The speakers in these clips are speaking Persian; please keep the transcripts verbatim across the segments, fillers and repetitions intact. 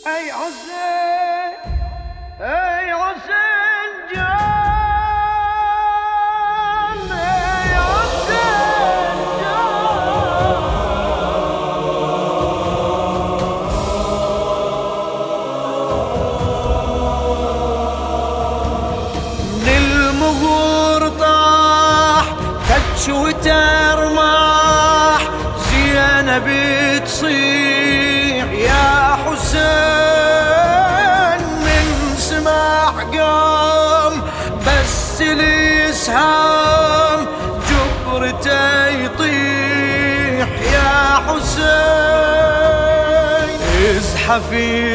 ای حسین ای حسین جان ای حسین جان للمغور طاح تتش وترماح زينب تصيح يا حسين من سماح قام بس الاسهام جبرته يطيح يا حسين ازحف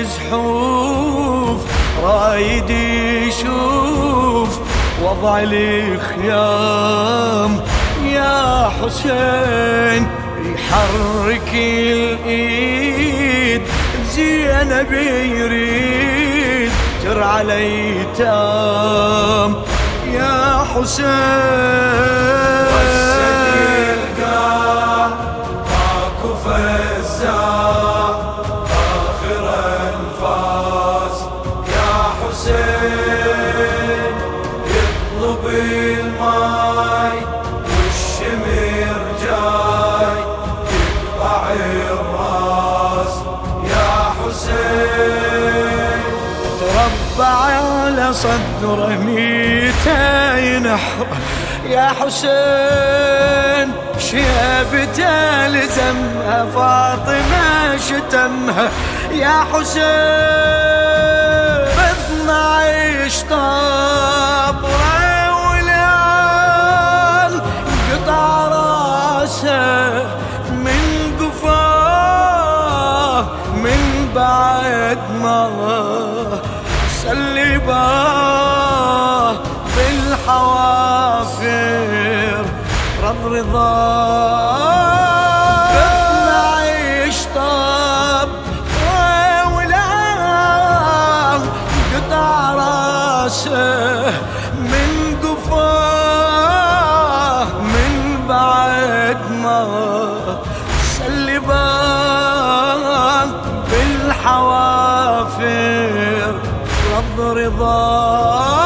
يزحوف رايد يشوف وضع الخيام يا حسين يحرك الايد زينب يريد ترعى الايتام يا حسين والسدير قام ماكو فزاع اخر انفاس يا حسين يطلب الماي والشمر جاي يقطع الراس يا حسين تربع على صدره ميتين نحر يا حسين شيبته لزمها فاطمة شتمها يا حسين باثناعش طابره ولان قطع راسه من قفاه من بعد ما سلباه بالحوافر رض رضاه باثناعش طاب ولاه قطع راسه من قفاه من بعد ما سلباه بالحوافر رض رضاه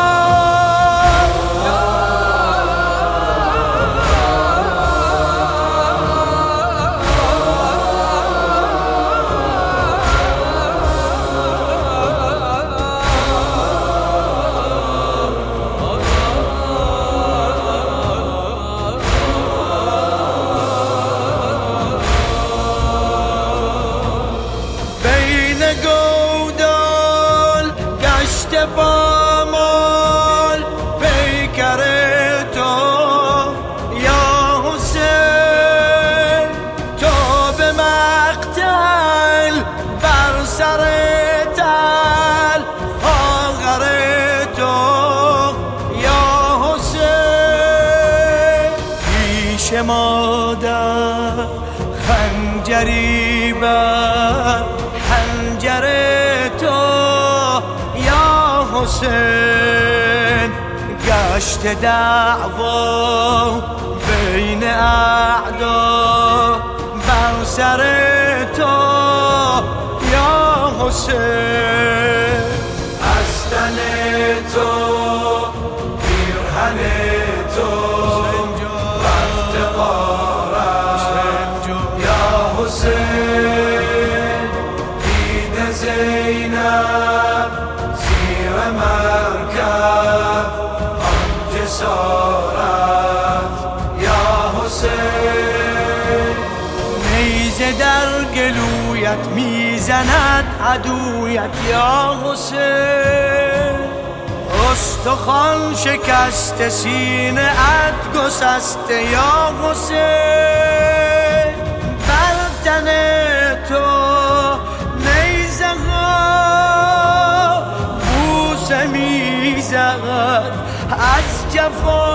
بين قودال قشت بامال بيكريتو يا حسين تو بمقتل برسرتال آغريتو يا حسين پیش مادر خنجری بر حنجر تو یا حسین گشت دعوا بین اعدا بر سر تو یا حسین از تن تو پیرهن تو رفت غارت یا حسین دید زینب زیر مرکب آن جسارت یا حسین نیزه در گلویت میزند عدویت یا حسین استخوان شکست سینه ات گسسته یا حسین بر تن تو نیزه ها بوسه میزد از جفا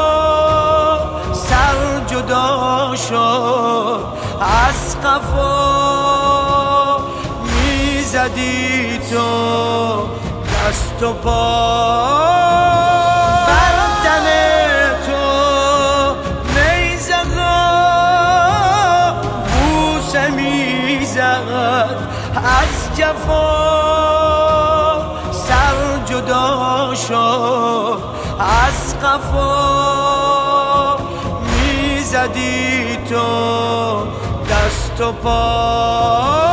سر جدا شد از قفا میزدی تو دست و پا بر تن تو نیزه ها بوسه میزد از جفا سر جدا شد، از قفا میزدی تو دست و پا.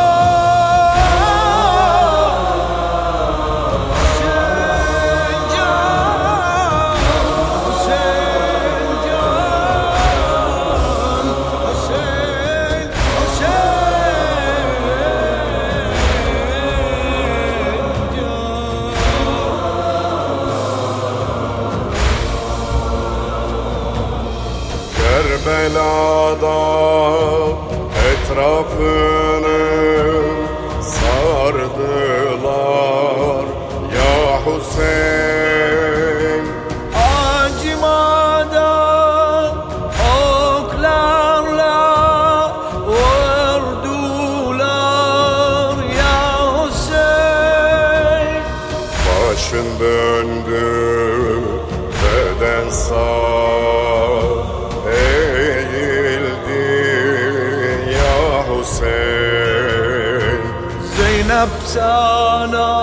Kerbela'da etrafını sardılar ya Hüseyin. Acımadan oklarla vurdular ya Hüseyin. Başın döndü beden sağ Zeynep sana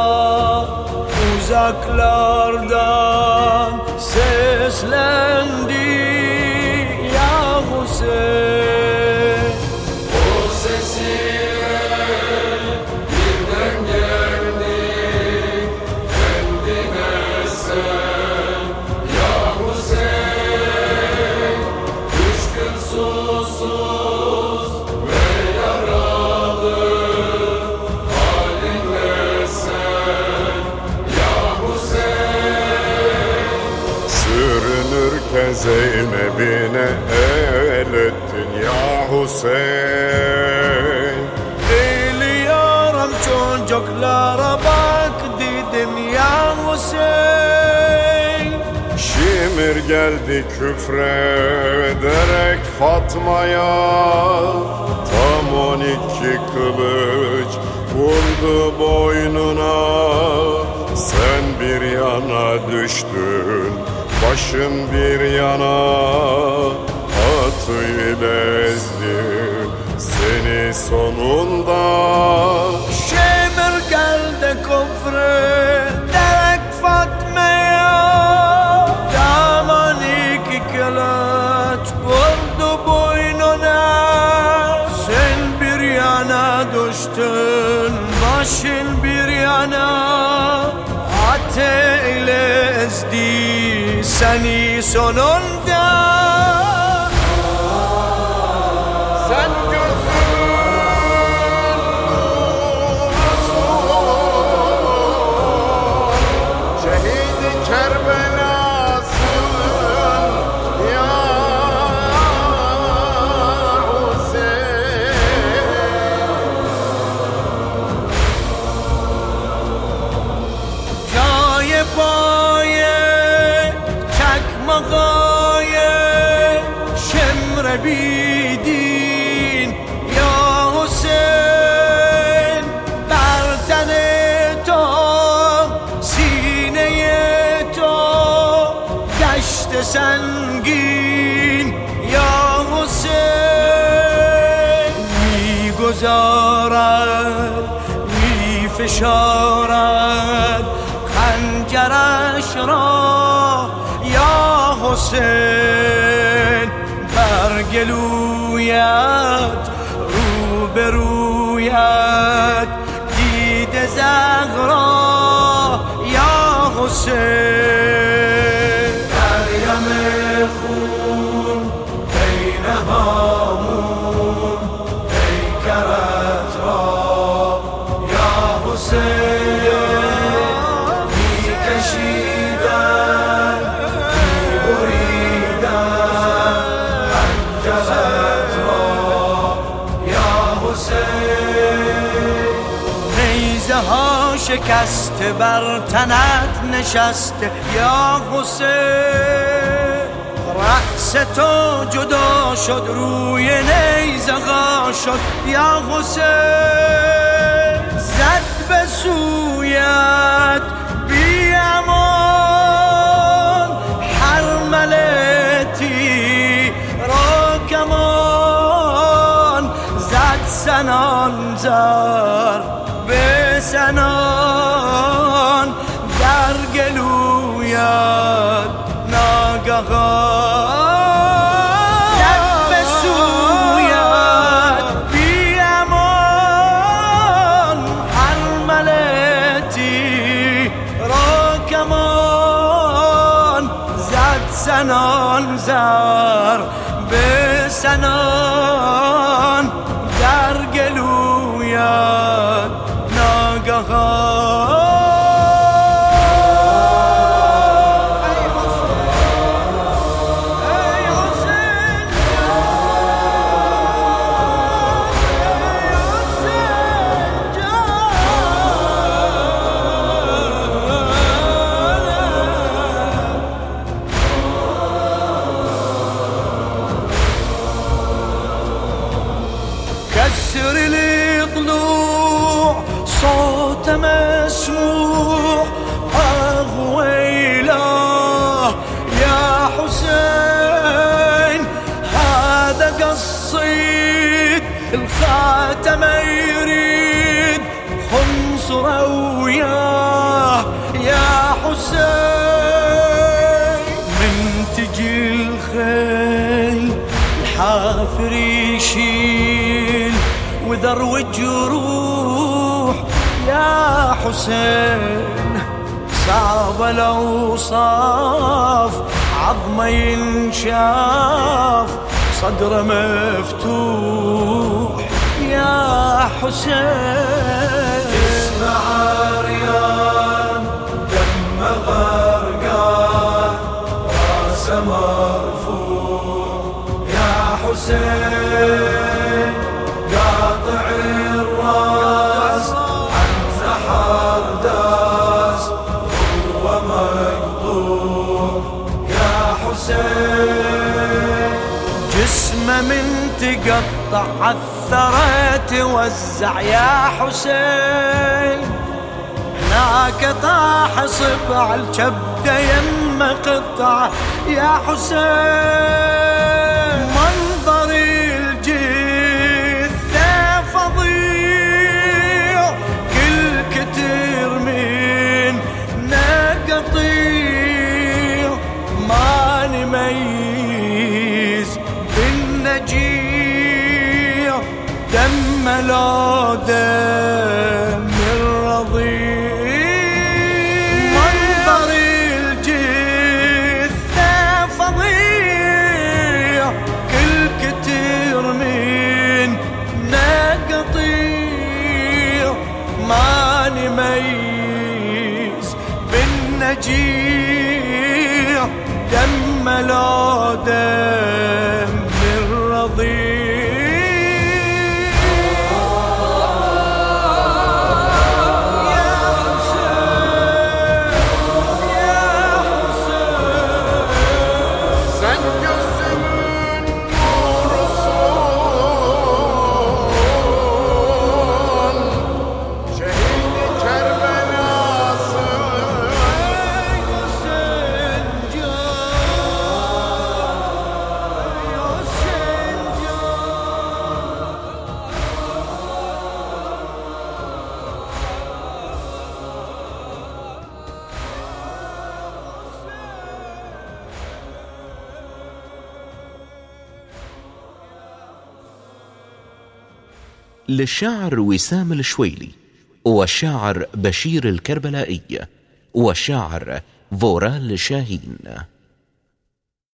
uzaklardan seslendi ya Hüseyin. O sesine birden geldi kendine sen ya Hüseyin. Üç gün susuz ve yaralı halinle sen ya Hüseyin. Sürünürken Zeynep'ine el ettin ya Hüseyin. Biliyorum çocuklara bak dedim ya Hüseyin. Şimir geldi küfrederek Fatma'ya, tam on iki kılıç vurdu boynuna. Sen bir yana düştün, başın bir yana, atıyla ezdi seni sonunda. Şimir geldi küfrederek Fatma'ya, tam iki kılıç vurdu boynuna. Sen bir yana düştün, başın bir yana, ateyle ezdi seni sonunda. Sen بیدین یا حسین، بر تن تو سینه تو گشت سنگین یا حسین. میگذارد میفشارد خنجرش را یا حسین، بر گلویت روبرویت دیده زغرا یا حسین. مریم خون بین هامون پیکرت را یا حسین میکشیدن میبریدن پنجرت را یا حسین. نیزه ها شکسته بر تنت نشسته یا حسین، رأس تو جدا شد روی نیزه ها شد یا حسین. زد به سویت بی امان حرملتی را کمان، زد سنان زر سنان در گلویت ناگهان زد به سویت بی امان ارملتی را کمان زد سنان زر به سنان در گلویت ناگهان كسر الضلوع صوت مسموع أغويله يا حسين هذا قصيد الخاتم يريد خنصر وياه يا حسين من تجي الخيل الحافر يشيل وذروج جروح يا حسين صعب الأوصاف عظمه ينشاف صدره مفتوح يا حسين اسمع عريان دم غرقان راسه مرفوع يا حسين قاطع الراس عن زحر داس هو مقطوع يا حسين جسمه من تقطع عالثرى توزع يا حسين هناك طاح صبع الكبده يم قطع يا حسين منظر الجثه فظيع كل كتير من نقطيع ما نميز بالنجيع دم لو دم الرضيع منظر الجثة فظيع كل كتير من نقطيع ما نميز بالنجيع دم لو دم الرضيع للشاعر وسام الشويلي والشاعر بشير الكربلائي والشاعر فورال شاهين.